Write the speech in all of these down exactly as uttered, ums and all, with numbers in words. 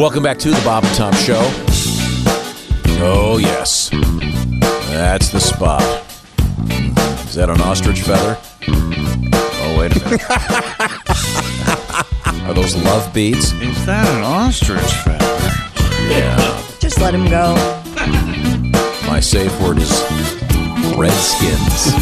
Welcome back to the Bob and Tom Show. Oh, yes. That's the spot. Is that an ostrich feather? Oh, wait a minute. Are those love beads? Is that an ostrich feather? Yeah. Just let him go. My safe word is Redskins.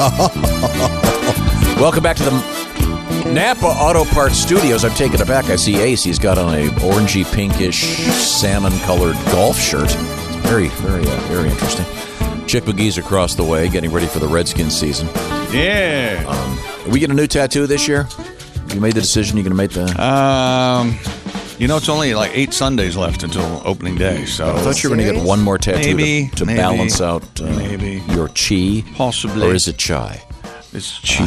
Welcome back to the Napa Auto Parts Studios. I'm taken aback. I see Ace. He's got on a orangey, pinkish, salmon-colored golf shirt. It's very, very, uh, very interesting. Chick McGee's across the way, getting ready for the Redskins season. Yeah. Um, we get a new tattoo this year? You made the decision. You going to make the? Um, you know, it's only like eight Sundays left until opening day. So I thought you were going to get one more tattoo maybe, to, to maybe, balance out uh, maybe. your chi. Possibly. Or is it chai? It's chi.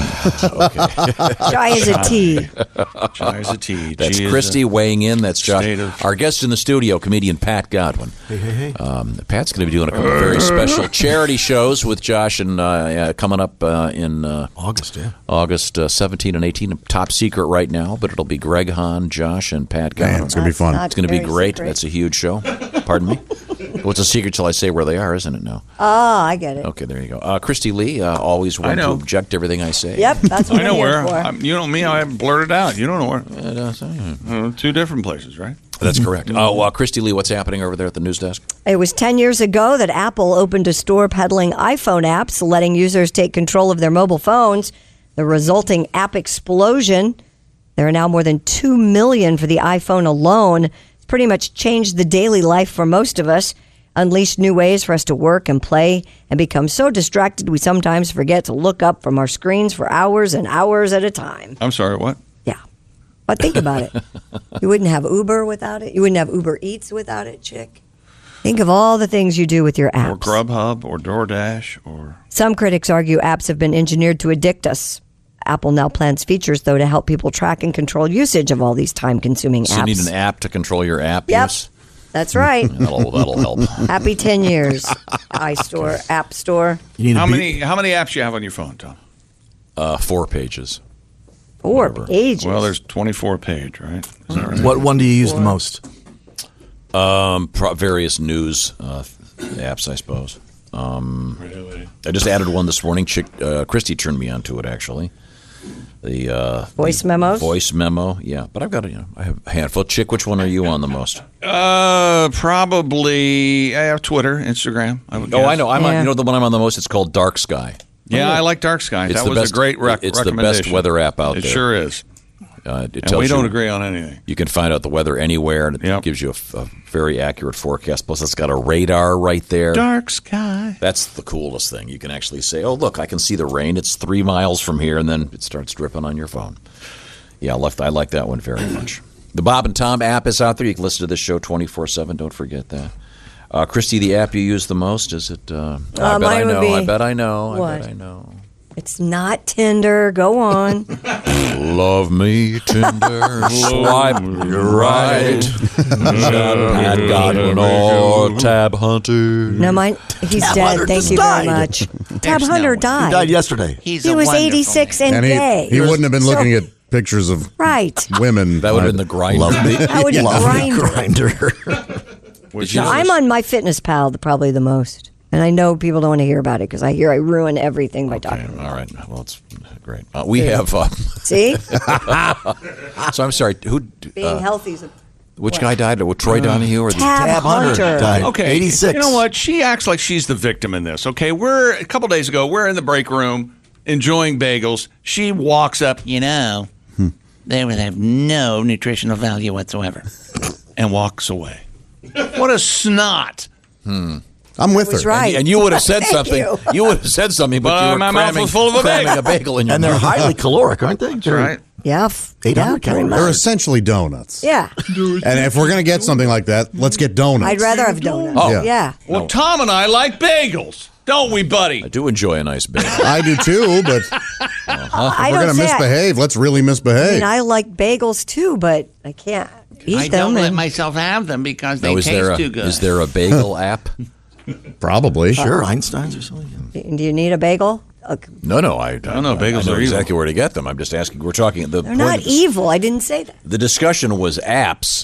Okay. Chai is a tea. Chai is a tea. That's Chi Christy weighing in. That's Josh. of- Our guest in the studio, comedian Pat Godwin. Hey, hey, hey. Um, Pat's going to be doing a couple of very special charity shows with Josh and uh, uh, coming up uh, in uh, August, yeah. August uh, seventeen and eighteen. Top secret right now, but it'll be Greg Hahn, Josh, and Pat Godwin. Man, it's going to be fun. Not It's going to be very great. secret. That's a huge show. Pardon me? Well, it's a secret till I say where they are, isn't it now? Oh, I get it. Okay, there you go. Uh, Christy Lee, uh, always one to know. object to everything I say. Yep, that's what I know I'm here where. for. I'm, you know me. I blurted out. You don't know where. Uh, that's, uh, Uh, two different places, right? that's correct. Oh, uh, Christy Lee, what's happening over there at the news desk? It was ten years ago that Apple opened a store peddling iPhone apps, letting users take control of their mobile phones. The resulting app explosion, there are now more than two million for the iPhone alone. It's pretty much changed the daily life for most of us, unleashed new ways for us to work and play, and become so distracted we sometimes forget to look up from our screens for hours and hours at a time. I'm sorry, what? Yeah. But think about it. You wouldn't have Uber without it. You wouldn't have Uber Eats without it, chick. Think of all the things you do with your apps. Or Grubhub or DoorDash or... Some critics argue apps have been engineered to addict us. Apple now plans features, though, to help people track and control usage of all these time-consuming So apps. you need an app to control your app Yep. use? That's right. That'll, that'll help. Happy ten years. iStore, App Store. You need How to be- many how many apps you have on your phone, Tom? Uh, four pages. Four Whatever. pages. Well, there's twenty-four page, right? Is that right? What one do you use the most? Um, pro- various news uh, apps, I suppose. Um, Really? I just added one this morning. Chick, uh, Christy turned me onto it, actually. The uh, Voice the memos? Voice memo, yeah. But I've got a, you know, I have a handful. Chick, which one are you on the most? Uh, probably I have Twitter, Instagram. I would Oh, guess. I know. I'm on, Yeah. you know the one I'm on the most. It's called Dark Sky. Yeah, I like Dark Skies. It's that the was best- a great rec- it's the best recommendation. weather app out it there. It sure is. Uh, it And tells we don't you, agree on anything. You can find out the weather anywhere, and it Yep. gives you a, f- a very accurate forecast. Plus, it's got a radar right there. Dark sky. That's the coolest thing. You can actually say, oh, look, I can see the rain. It's three miles from here, and then it starts dripping on your phone. Yeah, I like, I like that one very much. The Bob and Tom app is out there. You can listen to this show twenty-four seven. Don't forget that. Uh, Christy, the app you use the most, is it? Uh, I Uh, bet I mine would know. be- I bet I know. I What? bet I know. It's not Tinder. Go on. Love me tender, swipe right. Pat Godwin or Tab Hunter. No, mine. He's Tab dead. Hunter Thank just you very died. much. Tab There's Hunter no one. died. He died yesterday. He's He a was wonderful eighty-six man. and, And gay. he, he wouldn't have been So- looking at pictures of Right. women. That would have been the grinder. Love me. I would Love me grinder. grinder. Did you No, I'm on My Fitness Pal the, probably the most. And I know people don't want to hear about it because I hear I ruin everything by Okay, talking about all right. Well, it's great. Uh, we have. Uh, it. See? so I'm sorry. Who? Being Uh, healthy is a... which guy died? With Troy Donahue or the? Tab, Tab Hunter Hunter. died. Okay, eighty-six. You know what? She acts like she's the victim in this. Okay, we're a couple days ago. We're in the break room enjoying bagels. She walks up, You know, they would have no nutritional value whatsoever. and walks away. What a snot! I'm with was her. right. And you would have said Thank something. you. You would have said something, but Well, you were my mouth cramming, was full of a cramming bagel. a bagel in your And they're mouth. highly caloric, aren't they? That's right. Yeah. f- eight yeah, hundred very calories. much. They're essentially donuts. Yeah. And if we're going to get something like that, let's get donuts. I'd rather have donuts. Oh. Yeah. Yeah. Well, Tom and I like bagels, don't we, buddy? I do enjoy a nice bagel. I do too, but I we're don't going to say I, misbehave. Let's really I misbehave. mean, I like bagels too, but I can't eat I them. don't let and- myself have them because they Now, is taste there a too good. is there a bagel app? Probably. Sure, Einstein's or something. Do you need a bagel? Uh, No, no. I, I don't know. Bagels I know are exactly evil. where to get them. I'm just asking. We're talking. The They're point not of this- evil. I didn't say that. The discussion was apps,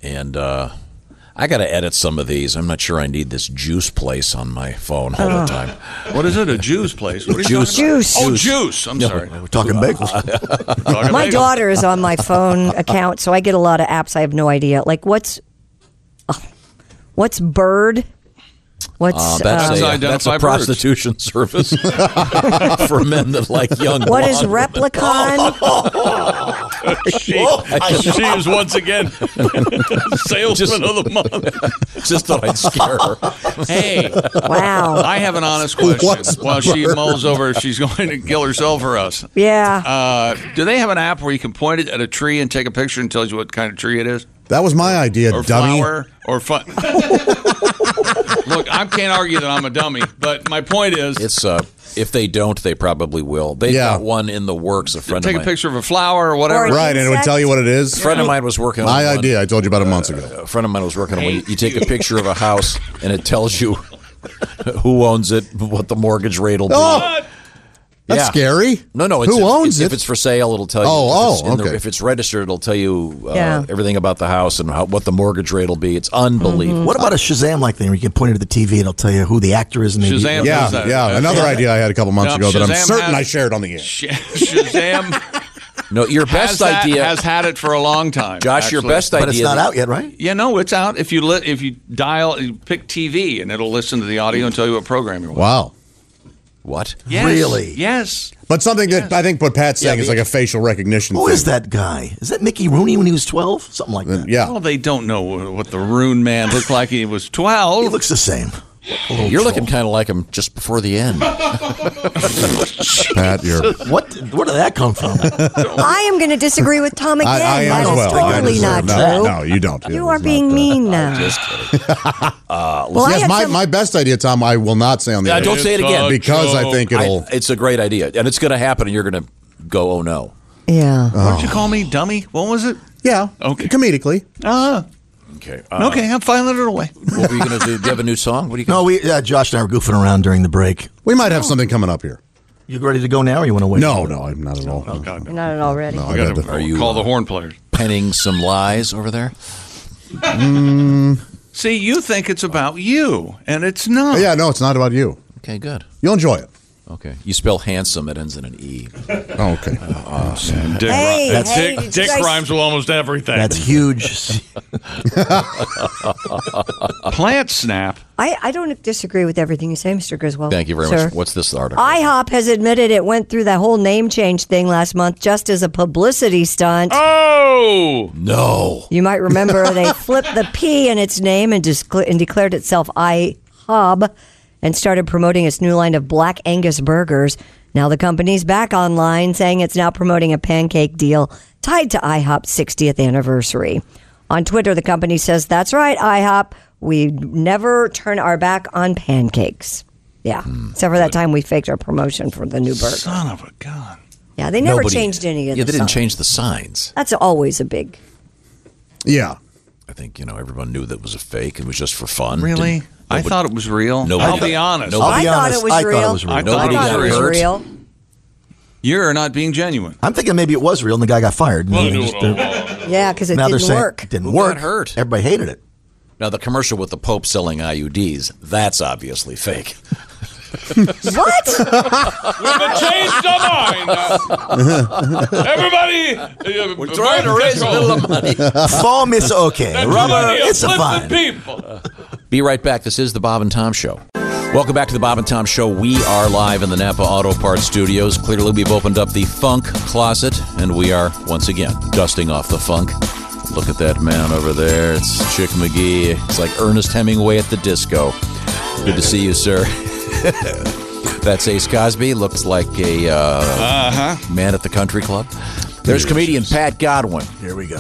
And uh, I got to edit some of these. I'm not sure I need this juice place on my phone all the time. What is it? A Jews place? What are you Juice. talking about? Juice. Oh, juice. I'm sorry. We're talking bagels. Talking My bagels. daughter is on my phone account, so I get a lot of apps. I have no idea. Like, what's uh, what's Bird? What's Uh, uh, that's, That's a, identify that's a birds. prostitution service for men that like young what is blonde women. Replicon? She, she is once again salesman Just- of the month. Just thought I'd scare her. Hey, Wow. I have an honest question. What's While she bird? mulls over if she's going to kill herself for us. Yeah. Uh, do they have an app where you can point it at a tree and take a picture and tells you what kind of tree it is? That was my idea, Or dummy. flower? Or fun? Look, I can't argue that I'm a dummy, but my point is, It's uh, if they don't, they probably will. They Yeah. got one in the works. A friend take of a mine. picture of a flower or whatever. Or- Right, and it would tell you what it is. A friend of mine was working on My one. idea. I told you about it months ago. A friend of mine was working on one. You take a picture of a house, and it tells you who owns it, what the mortgage rate will be. Oh, that's Yeah. scary. No, no. It's Who if, owns if it? it's for sale, it'll tell you. Oh, if it's oh, in the- okay. if it's registered, it'll tell you uh, Yeah. everything about the house and how, what the mortgage rate will be. It's unbelievable. What about a Shazam-like thing where you can point it at the T V and it'll tell you who the actor is? And maybe- Shazam. Yeah, does that. yeah. Uh, Another yeah. idea I had a couple months No, ago that I'm Shazam certain has- I shared on the air. Sh- Shazam No, your has, best that- idea, has had it for a long time. Josh. Your actually. best idea. But it's not out yet, right? Yeah, no, it's out. If you li- if you dial, you pick T V, and it'll listen to the audio and tell you what program you're watching. Wow. What? Yes, Really? Yes. But something that I think what Pat's saying Yeah, is the- like a facial recognition Who thing. is that guy? Is that Mickey Rooney when he was twelve? Something like that. Yeah. Well, they don't know what the Rune Man looked like. He was He twelve. looks the same. A little You're troll. looking kind of like him just before the end. Pat, you're. What? Where did that come from? I am going to disagree with Tom again. I, I am that as is well. I totally deserve not that. true. No, you don't. You It are is being not, uh, mean now. Just kidding. well, I Yes, had my, some- my best idea, Tom, I will not say on the Yeah, air. don't say it again. Because I think I- it'll. it's a great idea, and it's going to happen, and you're going to go, "Oh no." yeah. What did you call me, dummy? What was it? yeah. Okay. Comedically. Ah, Okay. Uh, okay. I'm filing it away. What were you going to do? Do you have a new song? What are you? Gonna No, we uh, Josh and I were goofing around during the break. We might have something coming up here. You ready to go now, or you want to wait? No, no, I'm not at all. Oh, God, no. Not at all ready. No, I I got got to to- Are you, call the uh, horn players. penning some lies over there? See, you think it's about you, and it's not. Yeah, no, it's not about you. Okay, good. You'll enjoy it. Okay, you spell handsome. It ends in an e. Oh, okay. Dick, Hey, Ri- hey, Dick, did you Dick guys- rhymes with almost everything. That's huge. Plant Snap. I, I don't disagree with everything you say, Mister Griswold. Thank you very sir. much. What's this article? IHOP has admitted it went through that whole name change thing last month just as a publicity stunt. Oh, no. You might remember they flipped the P in its name and, discl- and declared itself IHOB and started promoting its new line of Black Angus burgers. Now the company's back online saying it's now promoting a pancake deal tied to IHOP's sixtieth anniversary. On Twitter, the company says, "That's right, IHOP. We never turn our back on pancakes." Yeah, except for that time we faked our promotion for the new burger. son of a gun. Yeah, they never Nobody- changed any of Yeah, the they didn't signs. change the signs. That's always a big. Yeah. I think you know everyone knew that was a fake. It was just for fun. Really? Didn't- I nobody- thought it was real. Nobody- I'll be honest. Nobody- I'll be I thought honest, it was I real. thought it was real. I I Nobody thought got it was hurt. real. You're not being genuine. I'm thinking maybe it was real, and the guy got fired. And Well, they no, just- no, they're- Yeah, because it now they're didn't saying work. it didn't Who work. got hurt? Everybody hated it. Now the commercial with the Pope selling I U Ds. That's obviously fake. What? Changed our mind. Everybody, we're trying to raise a little money. Fall miss okay. Rubber, it's a fine. people. Be right back. This is the Bob and Tom Show. Welcome back to the Bob and Tom Show. We are live in the Napa Auto Parts Studios. Clearly, we've opened up the funk closet, and we are, once again, dusting off the funk. Look at that man over there. It's Chick McGee. It's like Ernest Hemingway at the disco. Good to see you, sir. That's Ace Cosby. Looks like a uh, Uh-huh. man at the country club. There's comedian Pat Godwin. Here we go.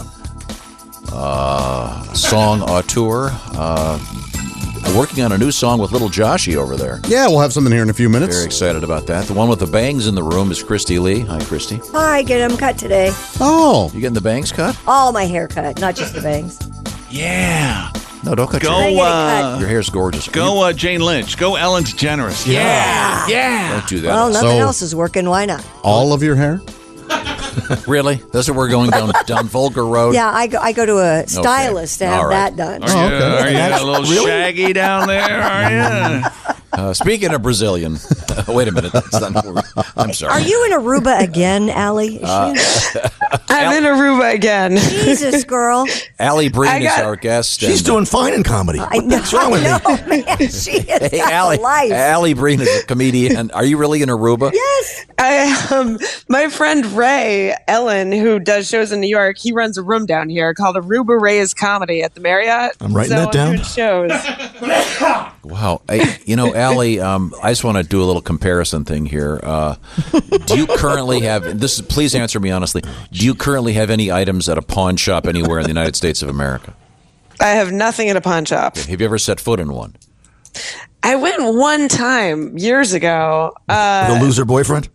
Song auteur. Uh, working on a new song with Little Joshy over there. Yeah, we'll have something here in a few minutes. Very excited about that. The one with the bangs in the room is Christy Lee. Hi, Christy. Hi, get them cut today. Oh, You getting the bangs cut? All my hair cut, not just the bangs. Yeah. No, don't cut Go, your hair. I get it uh, cut. Your hair's gorgeous. Go, uh, Jane Lynch. Go, Ellen DeGeneres. Yeah. Yeah. Don't do that. Well, nothing So- else is working. Why not? all of your hair? Really? That's what we're going down down Volker Road? Yeah, I go, I go to a stylist to have All right. that done. Are you, are you a little shaggy down there? Are you? Uh, speaking of Brazilian, wait a minute. That's not, I'm sorry. Are you in Aruba again, Allie? Is she in- I'm in Aruba again. Jesus, girl. Allie Breen I got- is our guest. She's and- doing fine in comedy. I know, What's wrong with I me? know, man. She is Hey, got Allie, life. Allie Breen is a comedian. Are you really in Aruba? Yes. I um, my friend Ray Ellen, who does shows in New York, he runs a room down here called Aruba Ray's Comedy at the Marriott. I'm writing so that down. I'm doing shows. Wow. I, you know, Allie, um, I just want to do a little comparison thing here. Uh, do you currently have, this? Is, please answer me honestly, do you currently have any items at a pawn shop anywhere in the United States of America? I have nothing at a pawn shop. Have you ever set foot in one? I went one time years ago. Uh, The loser boyfriend?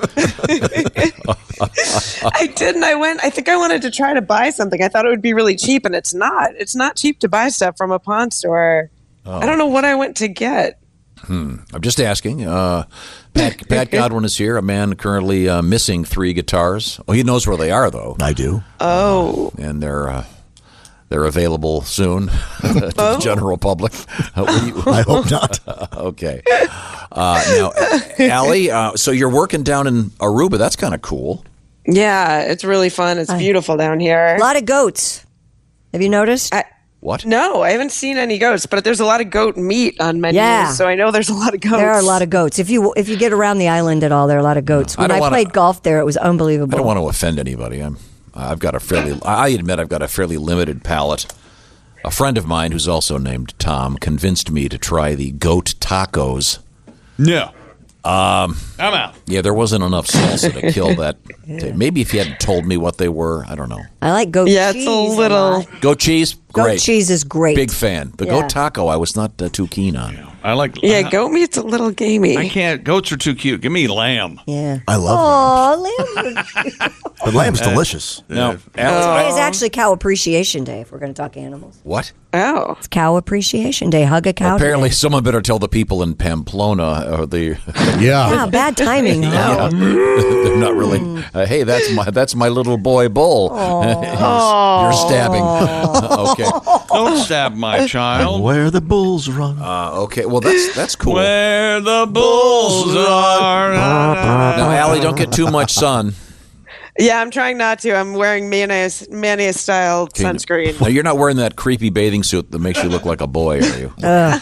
I didn't. I went. I think I wanted to try to buy something. I thought it would be really cheap, and it's not. It's not cheap to buy stuff from a pawn store. I don't know what I went to get. I'm just asking. Uh, Pat, Pat Godwin is here, a man currently uh, missing three guitars. Well, he knows where they are, though, I do. Oh, and they're uh, they're available soon to the general public. Uh, will you- I hope not. okay. Uh, now, Allie, uh, so you're working down in Aruba. That's kind of cool. yeah. It's really fun. It's beautiful down here. A lot of goats. Have you noticed? I, What? no, I haven't seen any goats, but there's a lot of goat meat on menus, Yeah. so I know there's a lot of goats. There are a lot of goats. If you if you get around the island at all, there are a lot of goats. I When don't I, wanna- played golf there, it was unbelievable. I don't want to offend anybody. I'm, I've got a fairly, I admit I've got a fairly limited palate. A friend of mine who's also named Tom convinced me to try the goat tacos. No. Um, I'm out. Yeah, there wasn't enough salsa to kill that. Maybe if you hadn't told me what they were, I don't know. I like goat Yeah, cheese. it's a little. lot. Goat cheese, Goat great. cheese is great. Big fan. The Yeah. goat taco, I was not uh, too keen on. I like. Yeah, I, goat meat's a little gamey. I can't. Goats are too cute. Give me lamb. Yeah. I love Oh, lamb. lamb. But lamb's delicious. No, Today is actually Cow Appreciation Day. If we're going to talk animals, what? Oh, it's Cow Appreciation Day. Hug a cow. Apparently, today. someone better tell the people in Pamplona or the. Yeah. Wow, bad timing. Huh? They're not really. Uh, hey, that's my that's my little boy bull. you're, you're stabbing. okay. Don't stab my child. Where the bulls run. Uh, okay. Well, that's that's cool. Where the bulls are. Now, Allie, don't get too much sun. yeah. I'm trying not to. I'm wearing mayonnaise mayonnaise style sunscreen. Now, you're not wearing that creepy bathing suit that makes you look like a boy, are you?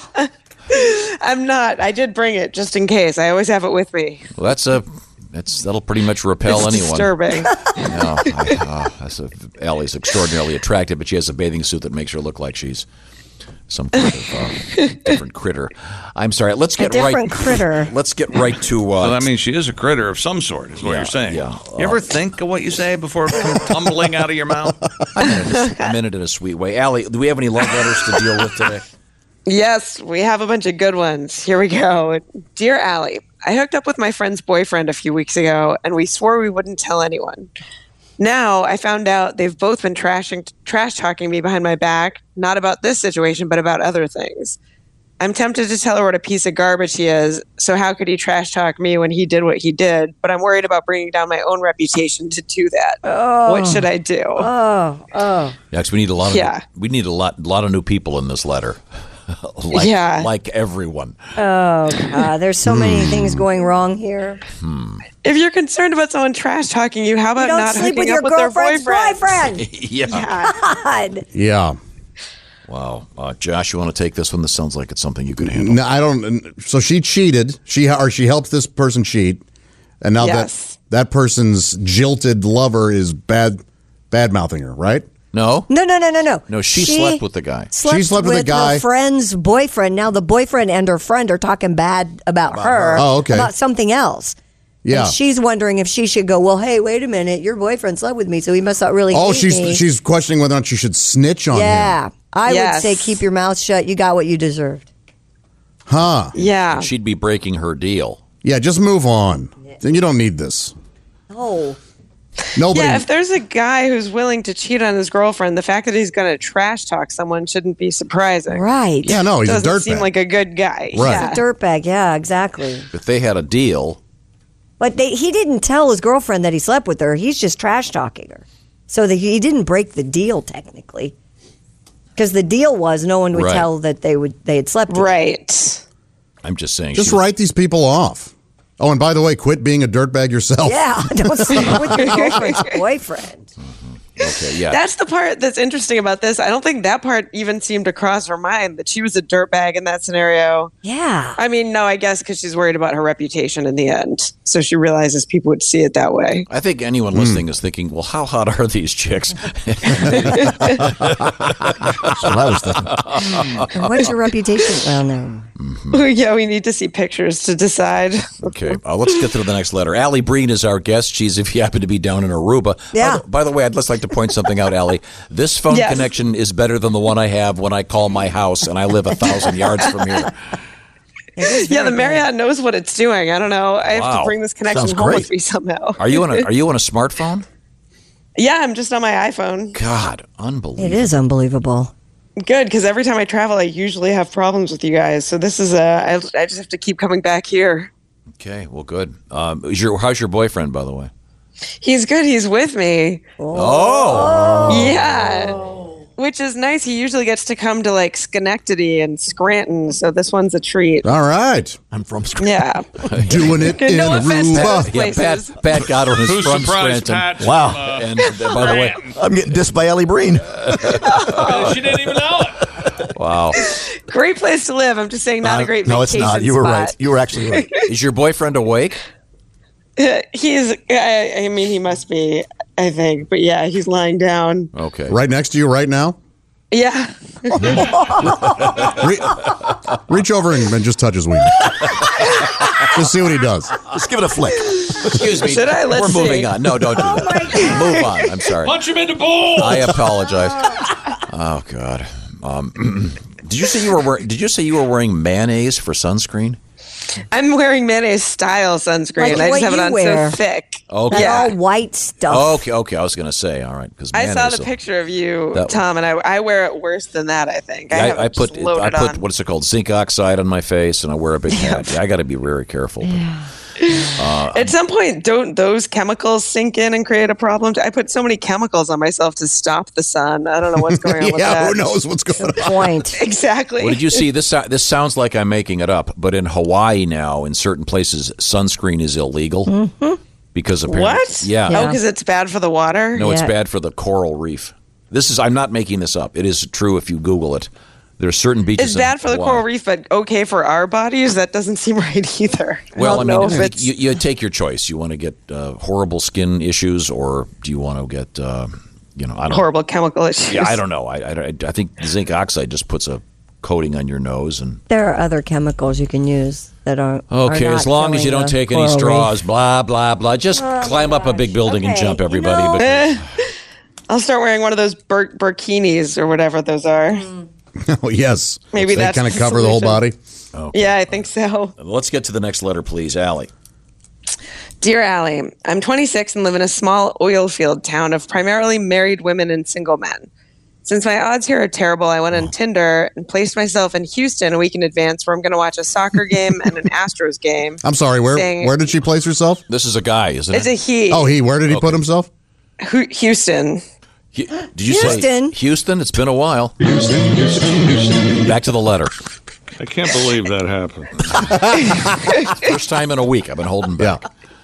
I'm not. I did bring it just in case. I always have it with me. Well, that's a that's that'll pretty much repel It's anyone. disturbing. No, I, uh, that's a, Allie's extraordinarily attractive, but she has a bathing suit that makes her look like she's some kind of uh, different critter. I'm sorry. Let's A get right. different critter. Let's get right to. Uh, Well, that means she is a critter of some sort, is what Yeah, you're saying. yeah. You ever think of what you say before it comes tumbling out of your mouth? I meant, it in a, I meant it in a sweet way. Allie, do we have any love letters to deal with today? Yes, we have a bunch of good ones. Here we go. Dear Allie, I hooked up with my friend's boyfriend a few weeks ago, and we swore we wouldn't tell anyone. Now I found out they've both been trashing, trash talking me behind my back, not about this situation, but about other things. I'm tempted to tell her what a piece of garbage he is, so how could he trash talk me when he did what he did? But I'm worried about bringing down my own reputation to do that. What should I do? Oh, oh. Yeah, 'cause we need a lot of Yeah. we need a lot lot of new people in this letter. like, Yeah. like everyone. Uh, there's so many things going wrong here. If you're concerned about someone trash talking you, how You about don't not sleep hooking with your up with their girlfriend's boyfriend? boyfriend. yeah. God. Yeah. Wow. Uh, Josh, you want to take this one? This sounds like it's something you could handle. No, I don't. So she cheated. She or she helped this person cheat, and now Yes. that that person's jilted lover is bad, bad mouthing her, right? No? No, no, no, no, no. No, she, slept with the guy. Slept She slept with a guy. her friend's boyfriend. Now the boyfriend and her friend are talking bad about, her. Oh, okay. About something else. Yeah. And she's wondering if she should go, well, hey, wait a minute. Your boyfriend slept with me, so he must not really Oh, hate she's me. she's questioning whether or not she should snitch on him. Yeah. I Yes. would say keep your mouth shut. You got what you deserved. Huh? Yeah. She'd be breaking her deal. Yeah. Just move on. Then you don't need this. Oh. Nobody. Yeah, if there's a guy who's willing to cheat on his girlfriend, the fact that he's going to trash talk someone shouldn't be surprising. Right. yeah. No, he's Doesn't a dirtbag. seem like a good guy. Right. Yeah. Dirtbag. Yeah, exactly. If they had a deal, But they, he didn't tell his girlfriend that he slept with her. He's just trash talking her. So the, he didn't break the deal technically, because the deal was no one would Right. tell that they would they had slept. Right. I'm just saying. Just she was- write these people off. Oh, and by the way, quit being a dirtbag yourself. Yeah, don't sleep with your girlfriend's boyfriend. Okay, yeah. That's the part that's interesting about this. I don't think that part even seemed to cross her mind that she was a dirtbag in that scenario. Yeah. I mean, no, I guess because she's worried about her reputation in the end. So she realizes people would see it that way. I think anyone listening is thinking, well, how hot are these chicks? That's what I was thinking. And what's your reputation? Well, no. Yeah, we need to see pictures to decide. Okay, uh, let's get to the next letter. Allie Breen is our guest. She's, if you happen to be down in Aruba. Yeah. By the, by the way, I'd just like to point something out, Allie. This phone Yes. connection is better than the one I have when I call my house, and I live a thousand yards from here. Yeah, the Marriott knows what it's doing. I don't know. I have Wow. to bring this connection Sounds home great. with me somehow. Are you on a Are you on a smartphone? Yeah, I'm just on my iPhone. God, unbelievable. It is unbelievable. Good, because every time I travel, I usually have problems with you guys. So this is a. I, I just have to keep coming back here. Okay, well, good. Um, is your How's your boyfriend, by the way? He's good. He's with me. Oh, Yeah. Which is nice. He usually gets to come to like Schenectady and Scranton, so this one's a treat. All right. I'm from Scranton. Yeah. Doing it in No offense to Aruba. those yeah, Pat, places. Pat Godwin is Who's from surprised, Scranton. Pat? Wow. Uh, And uh, by the way, I'm getting dissed by Ellie Breen. uh, she didn't even know it. wow. Great place to live. I'm just saying, not a great No, it's vacation not. You were spot. right. You were actually right. Is your boyfriend awake? He's. I, I mean, he must be. I think, but yeah, he's lying down. Okay. Right next to you right now. Yeah. Re- reach over and, and just touch his wiener. Just see what he does. Just give it a flick. Excuse me. Should I? Let's We're moving see. on. No, don't do that. Move on. I'm sorry. Punch him in the balls. I apologize. Oh God. Um, did you say you were wearing, Did you say you were wearing mayonnaise for sunscreen? I'm wearing mayonnaise style sunscreen. Like I what just have it you on wear. so thick. Okay. That Yeah. all white stuff. Okay. Okay. I was going to say. All right. Because I saw the picture of you, That- Tom, and I, I wear it worse than that. I think. I, I, have it I put just loaded I put on. what's it called, zinc oxide on my face, and I wear a big hat. Yeah, I got to be very careful. But, At some point, don't those chemicals sink in and create a problem? I put so many chemicals on myself to stop the sun. I don't know what's going on with Yeah, that. who knows what's going on? Point. Exactly. what did you see? This so- this sounds like I'm making it up, but in Hawaii now, in certain places, sunscreen is illegal because apparently, What? Yeah. Oh, because it's bad for the water? No, it's Yeah. bad for the coral reef. This is I'm not making this up. It is true if you Google it. There are certain beaches. It's in bad for the Hawaii. coral reef, but okay for our bodies? That doesn't seem right either. Well, I don't mean, know if you, it's- you, you take your choice. You want to get uh, horrible skin issues, or do you want to get, uh, you know, I don't. horrible chemical issues. Yeah, I don't know. I, I, I think zinc oxide just puts a coating on your nose, and There are other chemicals you can use that are okay, are not as long as you killing don't the take any coral reef. straws, blah blah blah. Just climb up a big building and Okay, jump, you everybody. know- But I'll start wearing one of those bur- burkinis or whatever those are. Oh, yes. Maybe they that's kind of the cover the whole body. solution. Yeah, I think so. let's get to the next letter, please, Allie. Dear Allie, I'm twenty-six and live in a small oil field town of primarily married women and single men. Since my odds here are terrible, I went on Tinder and placed myself in Houston a week in advance where I'm going to watch a soccer game and an Astros game. I'm sorry. Where Saying- where did she place herself? This is a guy, isn't It's it? a he. Oh, he. Where did he put himself? Hu- Houston. Hu- Did you Houston. say Houston? It's been a while. Back to the letter. I can't believe that happened. First time in a week. I've been holding back.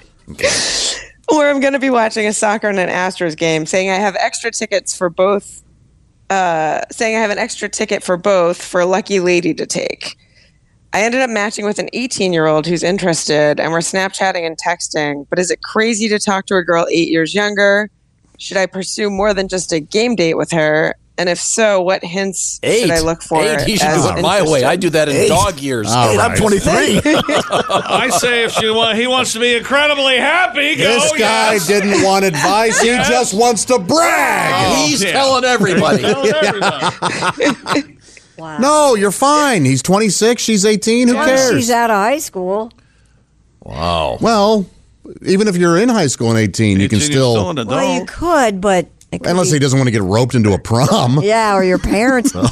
Where I'm going to be watching a soccer and an Astros game, saying I have extra tickets for both. Uh, saying I have an extra ticket for both for a lucky lady to take. I ended up matching with an eighteen-year-old who's interested, and we're Snapchatting and texting. But is it crazy to talk to a girl eight years younger? Should I pursue more than just a game date with her? And if so, what hints Eight. should I look for? Eight. He should as do it my way. interested? I do that in Eight. dog years. All Hey, I'm right. twenty-three. I say if she want, he wants to be incredibly happy, go, This guy yes. didn't want advice. He just wants to brag. He's yeah. telling everybody. Tell everybody. Wow. No, you're fine. He's twenty-six. She's eighteen. Who Once cares? she's out of high school. Wow. Well, even if you're in high school and eighteen, you can You're still. an Well, you adult. could, but It could Unless be- he doesn't want to get roped into a prom. Yeah, or your parents. Hang on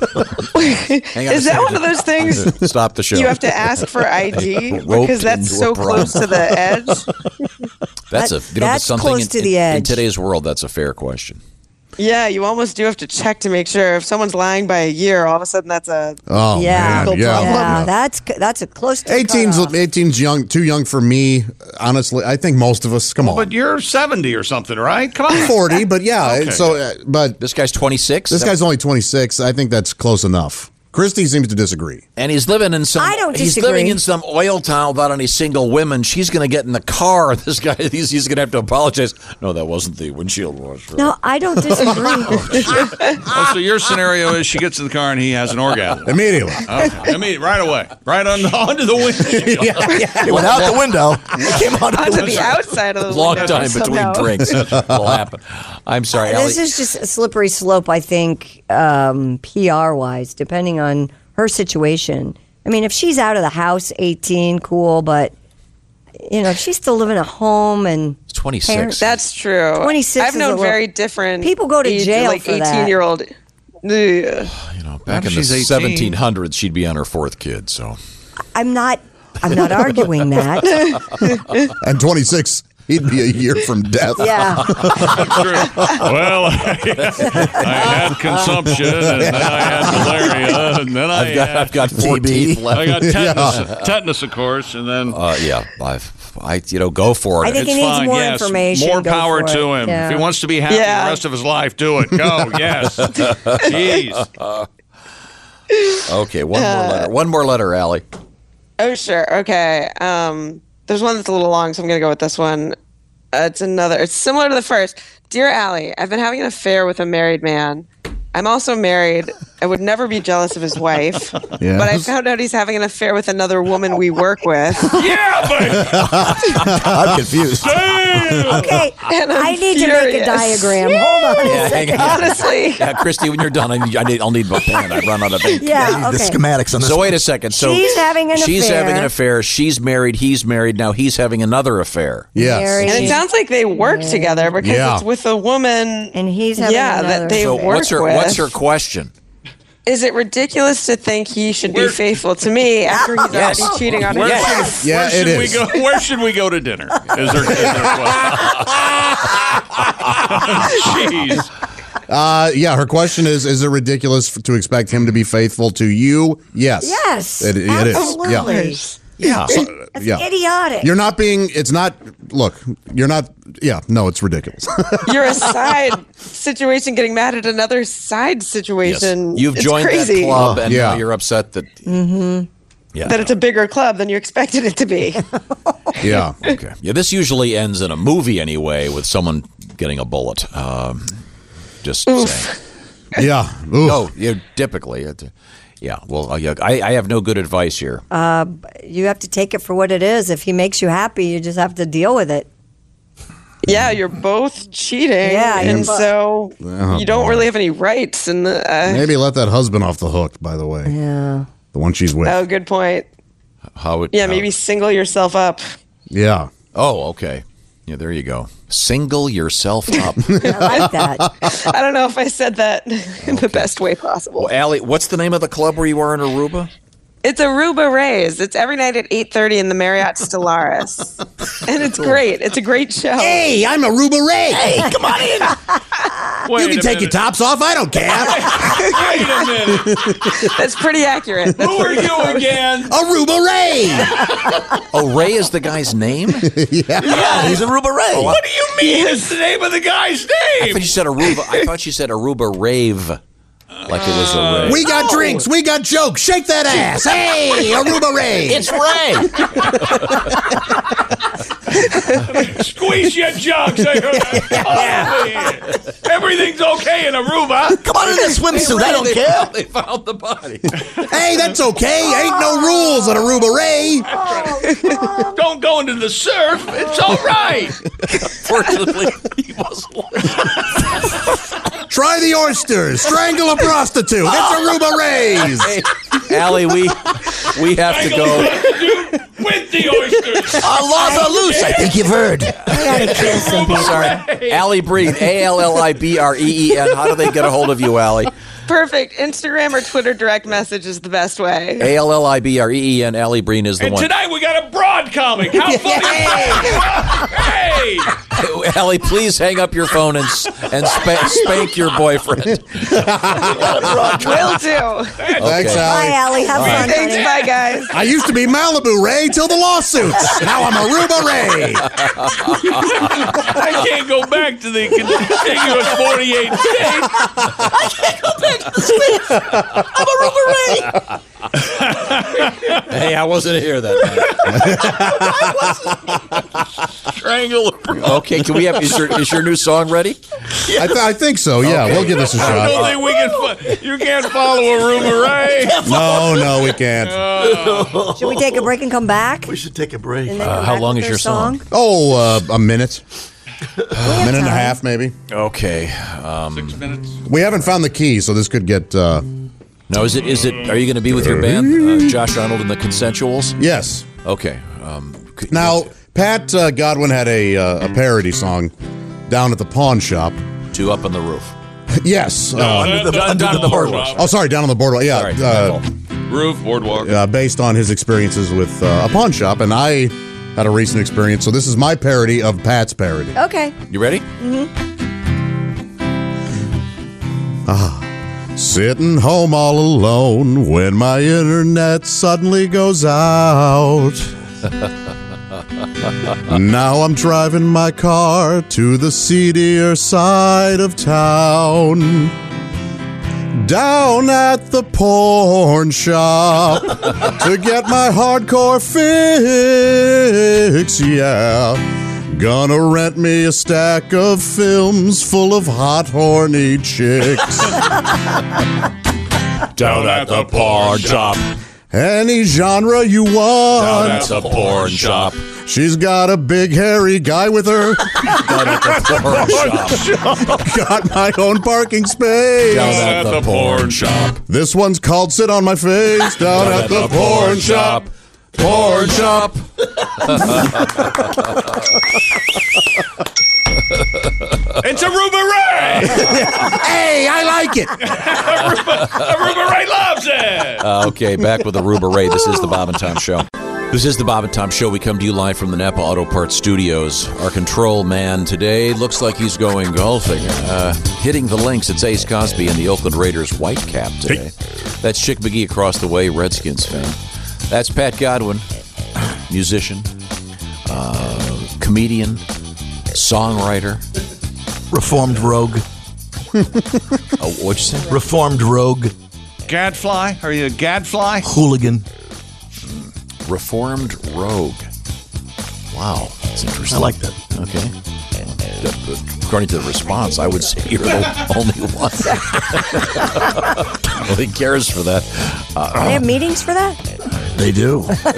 a Is that second. one of those things Stop the show. you have to ask for I D Roped because that's into so a prom. close to the edge? That's That- a you know, that's something close in, to the in- in edge. today's world. That's a fair question. Yeah, you almost do have to check to make sure if someone's lying by a year, all of a sudden that's a Oh, Yeah. man. Yeah. Yeah, that's that's a close to eighteen's, cutoff. eighteen's young, too young for me, honestly. I think most of us, come on. But you're seventy or something, right? Come on. forty, but yeah. Okay. So, uh, but This guy's twenty-six. this guy's only twenty-six. I think that's close enough. Christy seems to disagree. and he's living in some. I don't He's disagree. living in some oil town without any single women. She's going to get in the car. This guy, he's, he's going to have to apologize. No, that wasn't the windshield washer. No, I don't disagree. Oh, so your scenario is she gets in the car and he has an orgasm. Immediately. Okay. I mean, right away, right on onto the windshield. It went out the window. It came out the onto window. the outside of the Long window time between somehow. drinks will happen. I'm sorry, This Allie. is just a slippery slope, I think, um, P R wise, depending on her situation. I mean, if she's out of the house, eighteen, cool, but you know, if she's still living at home and It's twenty-six. parents- That's true. twenty-six I've is known a little- very different People go to age- jail like for that. eighteen year old. Ugh. You know, back What if in the she's eighteen? seventeen hundreds, she'd be on her fourth kid. So I'm not. I'm not arguing that. And twenty-six, he'd be a year from death. Yeah, Well, I, I had consumption, and then I had malaria, and then I I've got had, I've got four T B. teeth left. I got tetanus, tetanus, of course, and then Uh, yeah, I've, I you know go for it. I think it's he needs fine. more yes, information. more Go power for to it. him. Yeah. If he wants to be happy Yeah. the rest of his life, do it. Go, yes. Jeez. Okay, one more letter. One more letter, Allie. Oh, sure. Okay. Um, there's one that's a little long, so I'm going to go with this one. Uh, it's another. It's similar to the first. Dear Allie, I've been having an affair with a married man. I'm also married. I would never be jealous of his wife. Yes. But I found out he's having an affair with another woman we work with. Yeah, but I'm confused. Okay, And I'm I need to make a furious. diagram. Hold on. a Yeah, hang second. on. Honestly. Yeah, Christy, when you're done, I need, I need, I'll need my pen. I run out of ink. Yeah, I need the okay. schematics on this. So one. wait a second. So She's having an she's affair. having an affair. She's married. He's married. Now he's having another affair. Yes. Married. And it sounds like they work together because Yeah. it's with a woman. And he's having yeah, another. that they So work what's her with. what's her question? Is it ridiculous to think he should Where- be faithful to me after he's Yes. already cheating on where his Yeah. wife? Yeah, where should it we is. go? Where should we go to dinner? Is there, is there a question? Jeez. Uh, yeah, her question is, is it ridiculous f- to expect him to be faithful to you? Yes. Yes, It, it is. absolutely. Yeah. Yeah. That's yeah. idiotic. You're not being, it's not, look, you're not, yeah, no, it's ridiculous. You're a side situation getting mad at another side Yes. situation. You've It's joined crazy that club, and Yeah. now you're upset that. Mm-hmm. Yeah. that it's a bigger club than you expected it to be. yeah. Okay. Yeah, this usually ends in a movie anyway, with someone getting a bullet. Um, just saying. Yeah. Ooh. No, yeah, typically. It, yeah. Well, uh, yeah, I, I have no good advice here. You have to take it for what it is. If he makes you happy, you just have to deal with it. Yeah, you're both cheating. Yeah, and you're bo- so Oh, you don't boy. really have any rights. In the, uh, Maybe let that husband off the hook, by the way. Yeah. The one she's with. oh, good point. How it? Yeah, how- maybe single yourself up. Yeah. Oh, okay. Yeah, there you go. Single yourself up. I like that. I don't know if I said that in the best way possible. Well, Allie, what's the name of the club where you are in Aruba? It's Aruba Rays. It's every night at eight thirty in the Marriott Stellaris. And it's great. It's a great show. Hey, I'm Aruba Ray. Hey, come on in. Wait You can a take your minute. tops off. I don't care. Wait a minute. That's pretty accurate. Who are you again? Aruba Ray. Oh, Ray is the guy's name? I Yeah, he's a Ruba Ray. What do you mean? It's the name of the guy's name. thought you said Aruba. I thought you said Aruba rave, like it was a rave. We got drinks. We got jokes. Shake that ass. Hey, Aruba Ray. It's Ray. Squeeze your jugs. I heard that. Oh, everything's okay in Aruba. Come on in that swimsuit. I don't they, care. They found the body. Hey, that's okay. Ain't no rules at Aruba Ray. Don't go into the surf. It's all right. Fortunately, he wasn't. Try the oysters. Strangle a prostitute. It's Aruba Ray's. Hey, Allie, we we have to go. With the oysters. Our laws are loose. I think you've heard. I gotta kill some people. Sorry. Allie Breen, A L L I B R E E N. How do they get a hold of you, Allie? Perfect. Instagram or Twitter direct message is the best way. A L L I B R E E N. Allie Breen is the And one. tonight we got a broad comic. How funny is that? Hey! Allie, please hang up your phone and s- and spank, spank your boyfriend. Will do. Thanks, Bye, Allie. Allie. Have fun, Thanks. honey. Bye, guys. I used to be Malibu Ray till the lawsuits. Now I'm Aruba Ray. I can't go back to the contiguous forty-eight states. I'm a Rubber Ray. Hey, I wasn't here that night. Strangle. Okay, can we have? Is your, is your new song ready? I, th- I think so. Yeah, Okay. we'll give this a I don't shot. think we can. Fo- you can't follow Aruba Ray. No, no, we can't. Should we take a break and come back? We should take a break. And then Uh, come how back long with is their your song? Oh, uh, a minute, a minute and a time. half, maybe. Okay. Six minutes. We haven't found the key, so this could get. Uh, Now, is it? Is it? Are you going to be with your band, uh, Josh Arnold and the Consensuals? yes. Okay. Um, could- Now, Pat uh, Godwin had a uh, a parody song down at the pawn shop. two up on the roof. Yes. Uh, Under the, down- down to the boardwalk. oh, sorry, down on the boardwalk. Yeah, Sorry, uh, my fault. Roof, boardwalk. uh, based on his experiences with uh, a pawn shop, and I had a recent experience. So this is my parody of Pat's parody. Okay. You ready? Sitting home all alone when my internet suddenly goes out. Now I'm driving my car to the seedier side of town. Down at the porn shop to get my hardcore fix, yeah. Gonna rent me a stack of films full of hot, horny chicks. Down at the porn shop. Any genre you Down want. at the porn shop. She's got a big hairy guy with her. Down at the porn shop. Got my own parking space. Down at the porn shop. This one's called Sit on My Face. Down at the porn shop. Porn shop. It's Aruba Ray. Hey, I like it. Aruba Ray loves it. Uh, okay, back with Aruba Ray. This is the Bob and Tom Show. This is the Bob and Tom Show. We come to you live from the Napa Auto Parts Studios. Our control man today looks like he's going golfing. Uh, hitting the links, it's Ace Cosby and the Oakland Raiders white cap today. That's Chick McGee across the way, Redskins fan. That's Pat Godwin, musician, uh, comedian, songwriter. Reformed rogue. Oh, what'd you say? Reformed rogue. Gadfly? Are you a gadfly? Hooligan. Reformed rogue. Wow, that's interesting. I like that. Okay. According to the response, I would say you're the only one. Nobody cares for that. Uh, They have meetings for that? They do.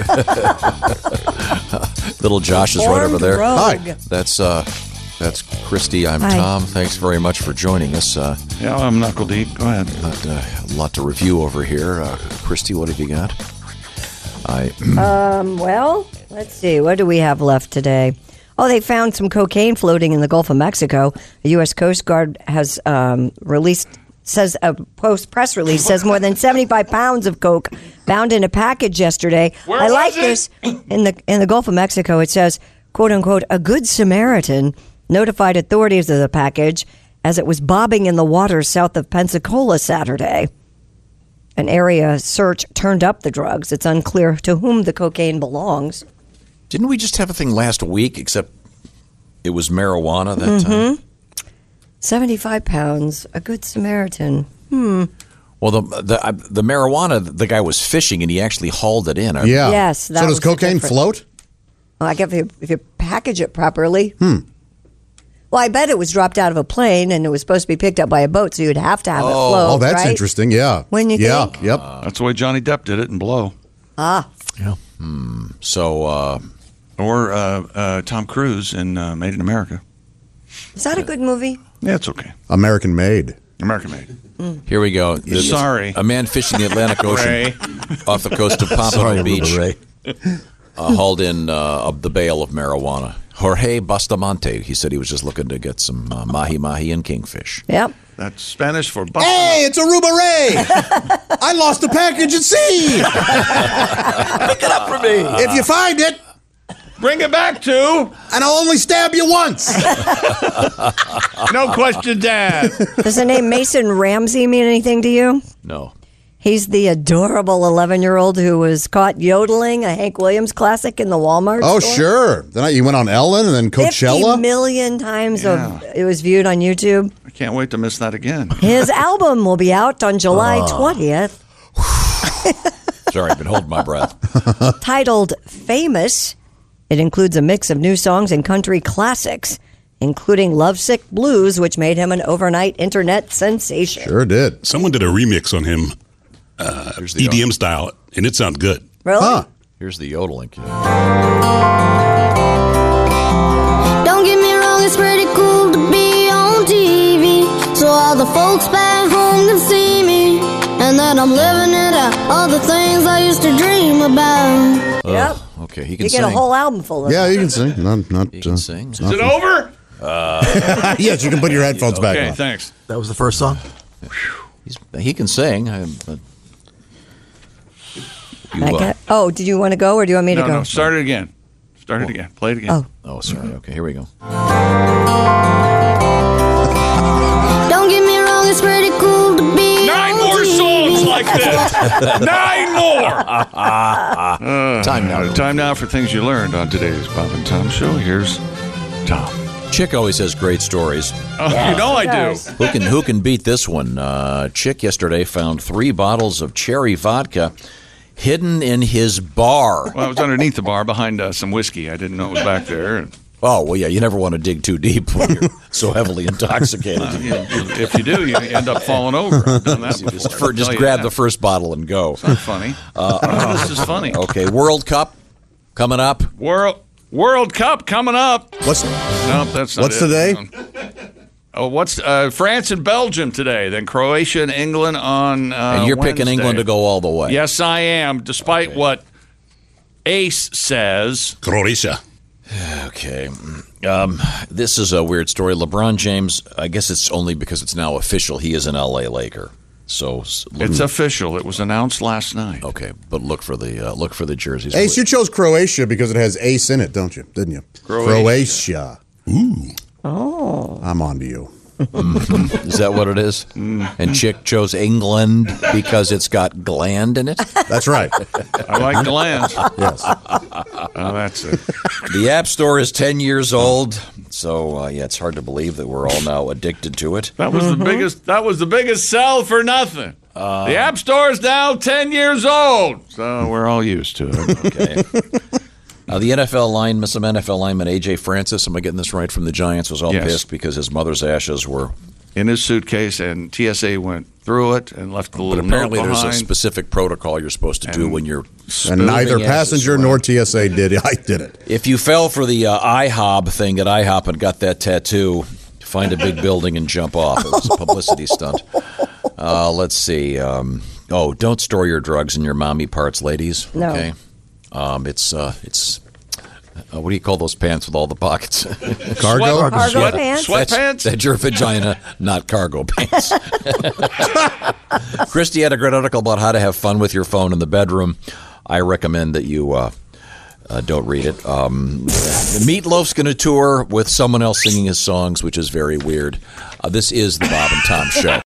little Josh is right over there. Rogue. Hi. That's uh, that's Christy. I'm Hi. Tom. Thanks very much for joining us. Uh, Yeah, I'm knuckle deep. Go ahead. lot, uh, a lot to review over here. Uh, Christy, what have you got? I Um, well, let's see. What do we have left today? Oh, they found some cocaine floating in the Gulf of Mexico. The U S Coast Guard has um, released, says a post press release says more than seventy-five pounds of coke found in a package yesterday. Where I was like it? this. In the in the Gulf of Mexico, it says, quote unquote, a good Samaritan notified authorities of the package as it was bobbing in the waters south of Pensacola Saturday. An area search turned up the drugs. It's unclear to whom the cocaine belongs. didn't we just have a thing last week? Except it was marijuana that time. seventy-five pounds, a good Samaritan. Hmm. Well, the the uh, the marijuana, the guy was fishing and he actually hauled it in. Yeah. Yes, that So was does the cocaine difference. float? Well, I guess if you, if you package it properly. Hmm. Well, I bet it was dropped out of a plane and it was supposed to be picked up by a boat, so you'd have to have it float. Oh, that's right? interesting. Yeah. Wouldn't you yeah. think? Yep. That's the way Johnny Depp did it in Blow. Ah, So uh, Or uh, uh, Tom Cruise in uh, Made in America. is that a good movie? Yeah, it's okay. American made. American Made. here we go. This- Sorry. a man fishing the Atlantic Ocean Ray. off the coast of Pompano Sorry, Beach. Aruba Ray. uh, hauled in uh, the bale of marijuana. Jorge Bustamante. He said he was just looking to get some uh, mahi mahi and kingfish. Yep. That's Spanish for busted. Hey, it's Aruba Ray. I lost a package at sea. Pick it up for me. If you find it, Bring it back to. and I'll only stab you once. No questions asked. Does the name Mason Ramsey mean anything to you? No. He's the adorable eleven-year-old who was caught yodeling a Hank Williams classic in the Walmart Oh, store. sure. Then I, you went on Ellen and then fifty Coachella. million times Yeah. of, it was viewed on YouTube. I can't wait to miss that again. His album will be out on July twentieth, Sorry, I've been holding my breath. titled Famous. It includes a mix of new songs and country classics, including Lovesick Blues, which made him an overnight internet sensation. Sure did. Someone did a remix on him, uh, Here's the E D M style, and it sounded good. Really? Huh. Here's the yodeling kid. Don't get me wrong, it's pretty cool to be on T V, so all the folks back home can see me, and that I'm living it out, all the things I used to dream about. Yep. Okay, he can You sing. get a whole album full of Yeah, them. you can sing. Not, not, He can uh, sing. Is it over? yes, you can put your headphones back Okay, on. thanks. That was the first song? He's, he can sing. I, but you, I uh, got- oh, did you want to go or do you want me to No, go? no, start it again. Start it again. Play it again. Oh. oh, sorry. Okay, here we go. Don't get me wrong, it's pretty cool to be Nine on more T V. songs like this. Nine more. Time now. Time now for things you learned on today's Bob and Tom Show. Here's Tom. Chick always has great stories. Oh, you know I do. does. Who can who can beat this one? Uh, Chick yesterday found three bottles of cherry vodka hidden in his bar. Well, I was underneath the bar behind uh, some whiskey. I didn't know it was back there. Oh, well, yeah, you never want to dig too deep when you're so heavily intoxicated. Uh, you- you- if you do, you end up falling over. I've done that before. just for, I'll just tell you grab that. the first bottle and go. It's not funny. Uh, this is funny. Okay, World Cup coming up. World World Cup coming up. What's No, that's not What's it. today? Oh, what's uh, France and Belgium today? Then Croatia and England on. Uh, And you're picking Wednesday. England to go all the way. Yes, I am. Despite what Ace says. Croatia. Okay. Um, this is a weird story. LeBron James, I guess it's only because it's now official, he is an L A Laker. So It's official. It was announced last night. okay, but look for the uh, look for the jerseys. Ace? You chose Croatia because it has ace in it, don't you? Didn't you? Croatia. Croatia. Ooh. Oh. I'm on to you. Is that what it is? And Chick chose England because it's got gland in it. That's right. I like glands. Yes. Oh, that's it. The App Store is ten years old, so uh, yeah, it's hard to believe that we're all now addicted to it. That was the biggest. That was the biggest sell for nothing. the App Store is now ten years old, so we're all used to it. Okay. Uh, the N F L lineman, some N F L lineman, A J Francis, am I getting this right, from the Giants, was all Yes. pissed because his mother's ashes were. In his suitcase, and T S A went through it and left the But little apparently, note there's a behind. specific protocol you're supposed to do And- when you're. And neither moving passenger ashes nor around. T S A did. I did it. If you fell for the uh, IHOB thing at IHOP and got that tattoo, find a big building and jump off. It was a publicity stunt. Uh, let's see. Um, oh, don't store your drugs in your mommy parts, ladies. No. Okay. Um, it's uh, it's. Uh, what do you call those pants with all the pockets? Cargo? Cargo Sweat- pants? Sweatpants? That's, that's your vagina, not cargo pants. Christy had a great article about how to have fun with your phone in the bedroom. I recommend that you uh, uh, don't read it. Um, Meatloaf's going to tour with someone else singing his songs, which is very weird. Uh, this is the Bob and Tom Show.